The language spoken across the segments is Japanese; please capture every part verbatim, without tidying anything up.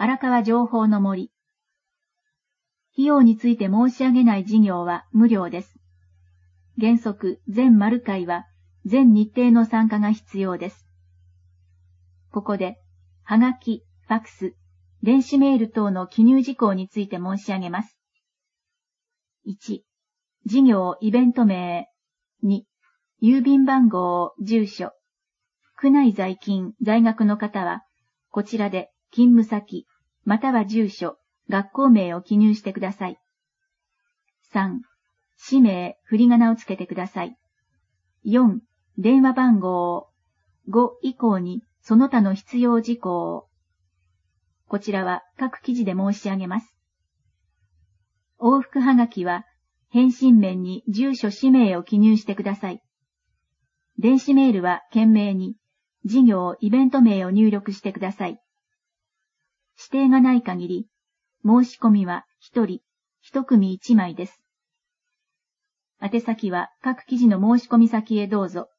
荒川情報の森。費用について申し上げない事業は無料です。原則、全丸会は、全日程の参加が必要です。ここで、はがき、ファクス、電子メール等の記入事項について申し上げます。いち、事業イベント名。に、郵便番号、住所。区内在勤、在学の方は、こちらで勤務先、または住所、学校名を記入してください。さん、氏名、振り仮名をつけてください。よん、電話番号。ご以降にその他の必要事項。こちらは各記事で申し上げます。往復はがきは返信面に住所氏名を記入してください。電子メールは件名に事業イベント名を入力してください。指定がない限り、申し込みはひとり、いち組いちまいです。宛先は各記事の申し込み先へどうぞ。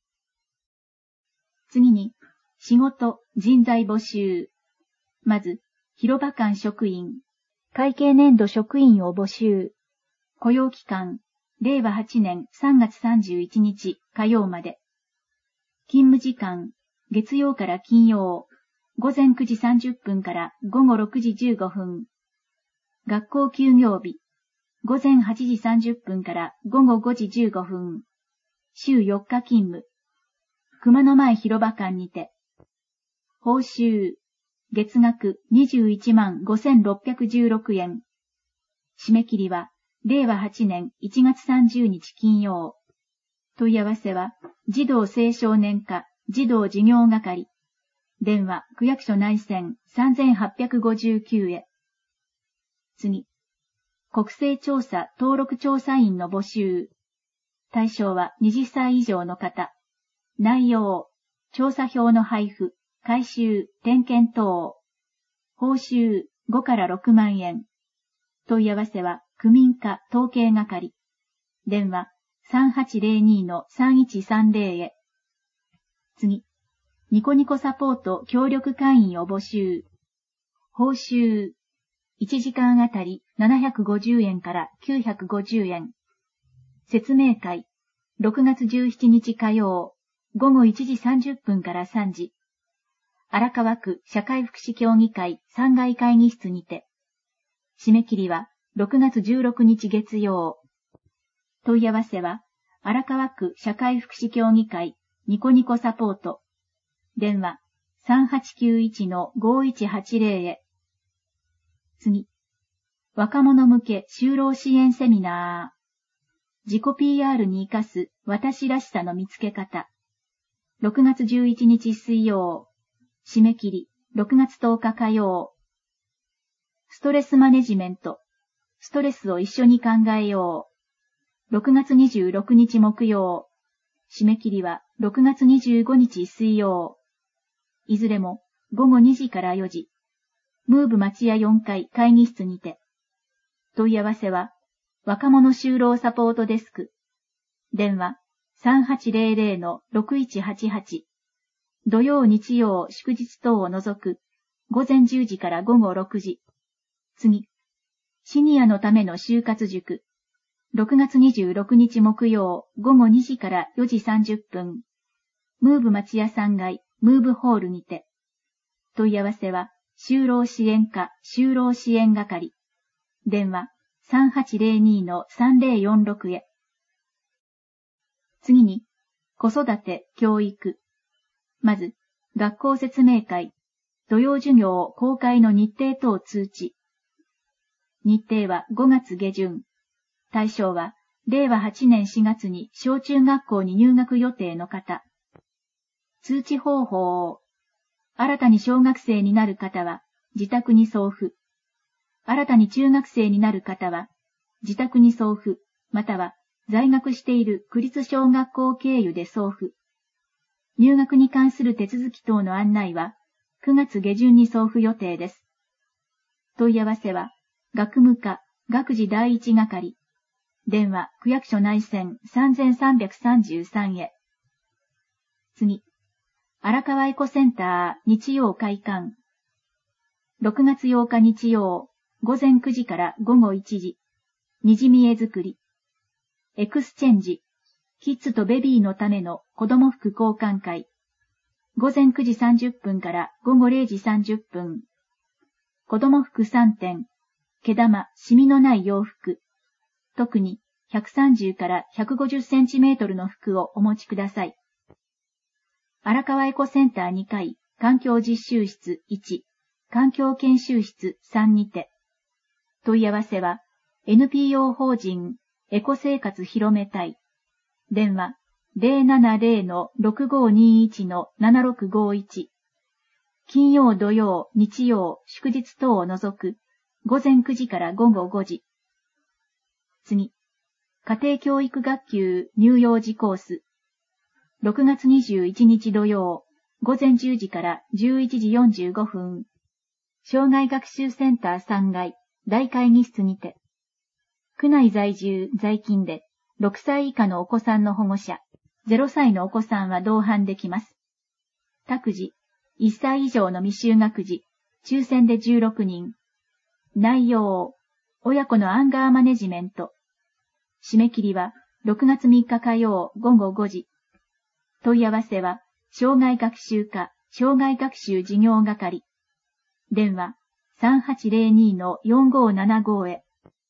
次に、仕事、人材募集。まず、広場館職員、会計年度職員を募集。雇用期間、れいわはちねんさんがつさんじゅういちにち火曜まで。勤務時間、月曜から金曜、ごぜんくじさんじゅっぷんからごごろくじじゅうごふん。学校休業日、ごぜんはちじさんじゅっぷんからごごごじじゅうごふん。週よっか勤務。熊野前広場館にて。報酬、月額にじゅういちまんごせんろっぴゃくじゅうろくえん。締め切りは、れいわはちねんいちがつさんじゅうにち金曜。問い合わせは、児童青少年課、児童事業係。電話、区役所内線さんぜんはっぴゃくごじゅうきゅうへ。次。国勢調査登録調査員の募集。対象ははたち以上の方。内容、調査票の配布、回収、点検等。報酬ごからろくまんえん。問い合わせは区民課統計係。電話さんはちぜろにのさんいちさんぜろへ。次。ニコニコサポート協力会員を募集。報酬いちじかんあたりななひゃくごじゅうえんからきゅうひゃくごじゅうえん。説明会、ろくがつじゅうしちにち火曜、ごごいちじさんじゅっぷんからさんじ。荒川区社会福祉協議会さんがい会議室にて。締め切りはろくがつじゅうろくにち月曜。問い合わせは、荒川区社会福祉協議会ニコニコサポート。電話さんはちきゅういちのごいちはちぜろへ。次。若者向け就労支援セミナー。自己 ピーアール に活かす私らしさの見つけ方。ろくがつじゅういちにち水曜。締め切りろくがつとおか火曜。ストレスマネジメント。ストレスを一緒に考えよう。ろくがつにじゅうろくにち木曜。締め切りはろくがつにじゅうごにち水曜。いずれもごごにじからよじ。ムーブ町屋よんかい会議室にて。問い合わせは、若者就労サポートデスク。電話さんはちぜろぜろのろくいちはちはち。土曜日曜祝日等を除く、ごぜんじゅうじからごごろくじ。次。シニアのための就活塾。ろくがつにじゅうろくにち木曜ごごにじからよじさんじゅっぷん。ムーブ町屋さんがい、ムーブホールにて。問い合わせは、就労支援課、就労支援係。電話さんはちぜろにのさんぜろよんろくへ。次に、子育て、教育。まず、学校説明会、土曜授業公開の日程等通知。日程はごがつげじゅん。対象は、れいわはちねんしがつに小中学校に入学予定の方。通知方法。新たに小学生になる方は、自宅に送付。新たに中学生になる方は、自宅に送付、または在学している区立小学校経由で送付。入学に関する手続き等の案内は、くがつげじゅんに送付予定です。問い合わせは、学務課、学事第一係。電話、区役所内線さんぜんさんびゃくさんじゅうさんへ。次。荒川エコセンター日曜開館。 ろくがつようか日曜、午前くじから午後いちじ、にじみ絵作り。エクスチェンジ、キッズとベビーのための子供服交換会。午前くじさんじゅっぷんから午後れいじさんじゅっぷん。子供服さんてん、毛玉、シミのない洋服。特にひゃくさんじゅうからひゃくごじゅっセンチメートルの服をお持ちください。荒川エコセンターにかい、環境実習室いち、環境研修室さんにて。問い合わせは エヌピーオー 法人エコ生活広めたい。電話 ゼロななゼロ ろくごにいち ななろくごいち。金曜土曜日曜祝日等を除く午前くじから午後ごじ。次、家庭教育学級乳幼児コース。ろくがつにじゅういちにち土曜午前じゅうじからじゅういちじよんじゅうごふん。障害学習センターさんがい大会議室にて。区内在住在勤でろくさい以下のお子さんの保護者、ゼロさいのお子さんは同伴できます。託児、いっさい以上の未就学児、抽選でじゅうろくにん。内容、親子のアンガーマネジメント。締め切りはろくがつみっか火曜午後ごじ。問い合わせは、障害学習課、障害学習事業係。電話 さんはちゼロに のよんごななご へ。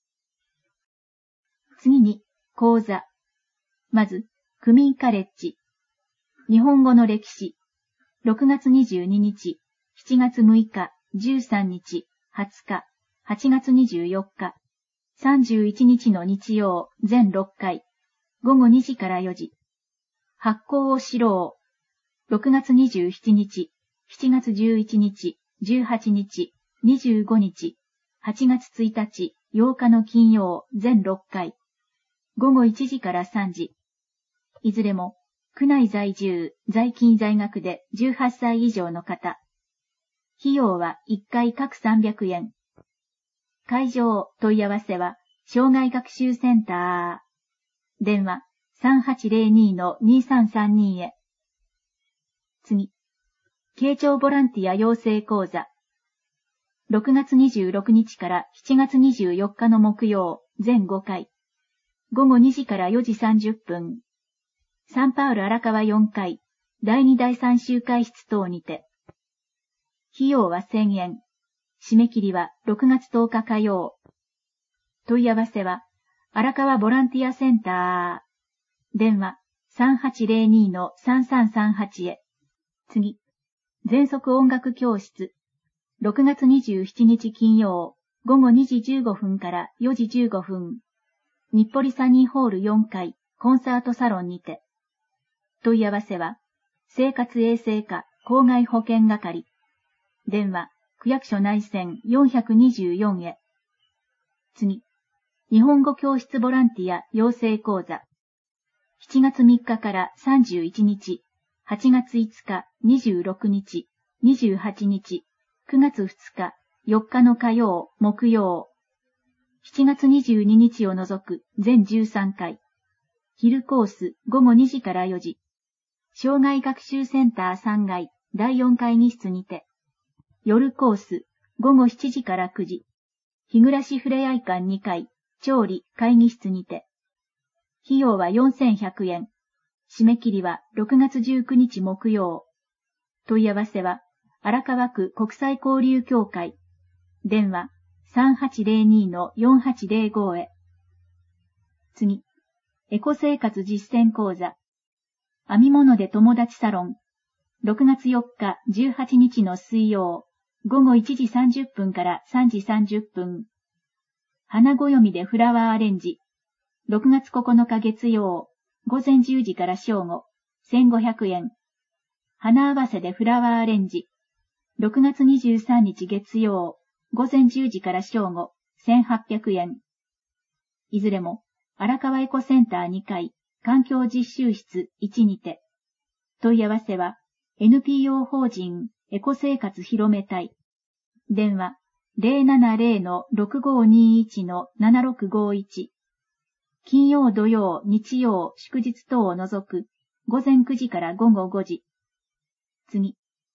次に、講座。まず、区民カレッジ。日本語の歴史。ろくがつにじゅうににち、しちがつむいか、じゅうさんにち、はつか、はちがつにじゅうよっか、さんじゅういちにちの日曜、全ろっかい、ごごにじからよじ。発行を知ろう。ろくがつにじゅうしちにち、しちがつじゅういちにち、じゅうはちにち、にじゅうごにち、はちがつついたち、ようかの金曜、全ろっかい、ごごいちじからさんじ。いずれも、区内在住、在勤在学でじゅうはっさい以上の方。費用はいっかい各さんびゃくえん。会場問い合わせは、障害学習センター。電話 さんはちゼロに のにさんさんに へ。次。慶長ボランティア養成講座。ろくがつにじゅうろくにちからしちがつにじゅうよっかの木曜、全ごかい。ごごにじからよじさんじゅっぷん。サンパウル荒川よんかい、だいにだいさん集会室等にて。費用はせんえん。締め切りはろくがつとおか火曜。問い合わせは、荒川ボランティアセンター。電話 さんはちゼロに のさんさんさんはち へ。次。全速音楽教室。ろくがつにじゅうしちにち金曜、ごごにじじゅうごふんからよじじゅうごふん。日暮里サニーホールよんかい、コンサートサロンにて。問い合わせは、生活衛生課公害保健係。電話、区役所内線よんによんへ。次。日本語教室ボランティア養成講座。しちがつみっかからさんじゅういちにち、はちがついつか、にじゅうろくにち、にじゅうはちにち、くがつふつか、よっかの火曜、木曜。しちがつにじゅうににちを除く全じゅうさんかい。昼コースごごにじからよじ。障害学習センターさんがいだいよん会議室にて。夜コースごごしちじからくじ。日暮ふれあい館にかい、調理会議室にて。費用はよんせんひゃくえん。締め切りはろくがつじゅうくにち木曜。問い合わせは荒川区国際交流協会。電話 さんはちゼロに のよんはちゼロご へ。次。エコ生活実践講座。編み物で友達サロン。ろくがつよっか、じゅうはちにちの水曜、ごごいちじさんじゅっぷんからさんじさんじゅっぷん。花暦でフラワーアレンジ。ろくがつここのか月曜、ごぜんじゅうじから正午、せんごひゃくえん。花合わせでフラワーアレンジ。ろくがつにじゅうさんにち月曜、ごぜんじゅうじから正午、せんはっぴゃくえん。いずれも、荒川エコセンターにかい、環境実習室いちにて。問い合わせは、エヌピーオー 法人エコ生活広めたい。電話 ゼロななゼロ のろくごにいち のななろくごいち。金曜土曜日曜祝日等を除く午前くじから午後ごじ。次。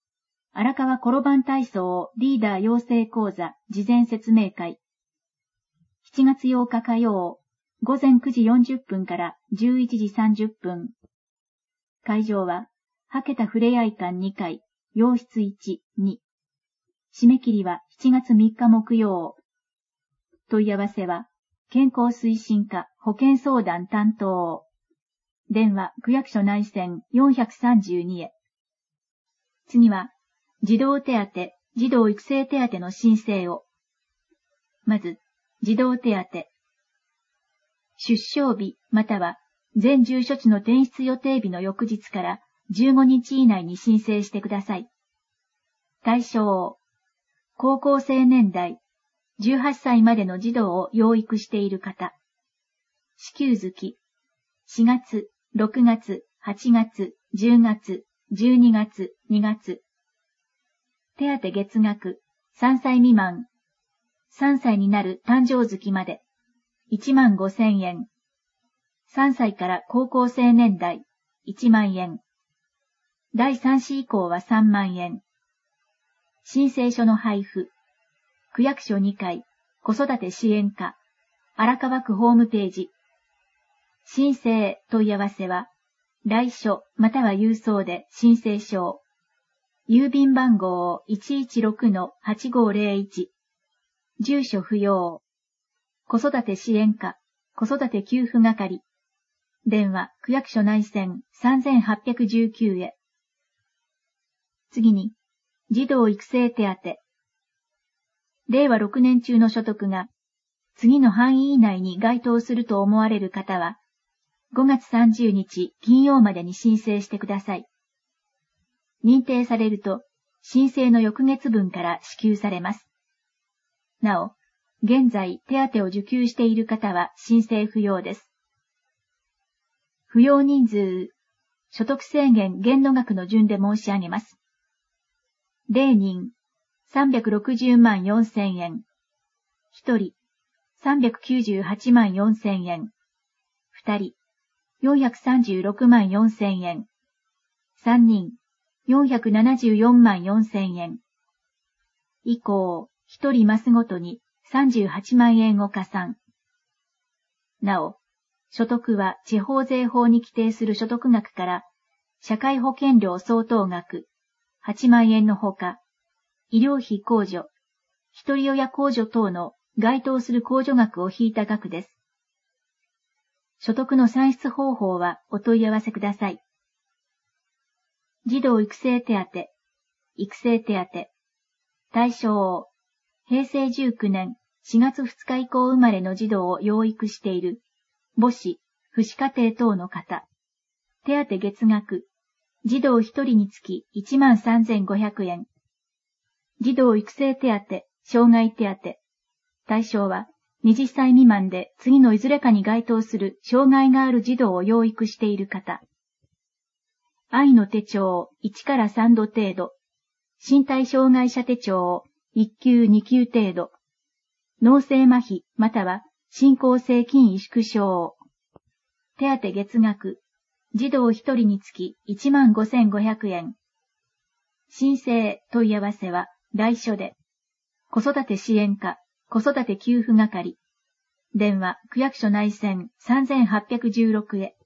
荒川転番体操リーダー養成講座事前説明会。しちがつようか火曜、午前くじよんじゅっぷんからじゅういちじさんじゅっぷん。会場は、はけたふれあい館にかい、洋室いち、に。締め切りはしちがつみっか木曜。問い合わせは、健康推進課保健相談担当。電話区役所内線よんさんにへ。次は、児童手当、児童育成手当の申請を。まず、児童手当。出生日または全住所地の転出予定日の翌日からじゅうごにち以内に申請してください。対象、高校生年代、じゅうはっさいまでの児童を養育している方。支給月、しがつ、ろくがつ、はちがつ、じゅうがつ、じゅうにがつ、にがつ。手当月額、さんさい未満。さんさいになる誕生月まで、いちまんごせんえん。さんさいから高校生年代、いちまんえん。だいさん子以降はさんまんえん。申請書の配布。区役所にかい、子育て支援課、荒川区ホームページ。申請問い合わせは、来書または郵送で申請書を。郵便番号 いちいちろくのはちごーぜろいち。住所不要。子育て支援課、子育て給付係。電話、区役所内線さんはっぴゃくじゅうきゅうへ。次に、児童育成手当。れいわろくねん中の所得が、次の範囲以内に該当すると思われる方は、ごがつさんじゅうにち金曜までに申請してください。認定されると、申請の翌月分から支給されます。なお、現在手当を受給している方は申請不要です。扶養人数、所得制限限度額の順で申し上げます。れいにん、さんびゃくろくじゅうまんよんせんえん。ひとり、さんびゃくきゅうじゅうはちまんよんせんえん。ふたり、よんひゃくさんじゅうろくまんよんせんえん。さんにん、よんひゃくななじゅうよんまんよんせんえん。以降、ひとりマスごとにさんじゅうはちまんえんを加算。なお、所得は地方税法に規定する所得額から、社会保険料相当額、はちまんえんのほか、医療費控除、一人親控除等の該当する控除額を引いた額です。所得の算出方法はお問い合わせください。児童育成手当、育成手当。対象、へいせいじゅうきゅうねんしがつふつか以降生まれの児童を養育している母子、父子家庭等の方。手当月額、児童ひとりにつきいちまんさんぜんごひゃくえん。児童育成手当、障害手当。対象は、はたち未満で次のいずれかに該当する障害がある児童を養育している方。愛の手帳いちからさんど程度。身体障害者手帳いっきゅうにきゅう程度。脳性麻痺または進行性筋萎縮症。手当月額。児童ひとりにつきいちまんごせんごひゃくえん。申請問い合わせは来書で。子育て支援課、子育て給付係。電話区役所内線さんはっぴゃくじゅうろくへ。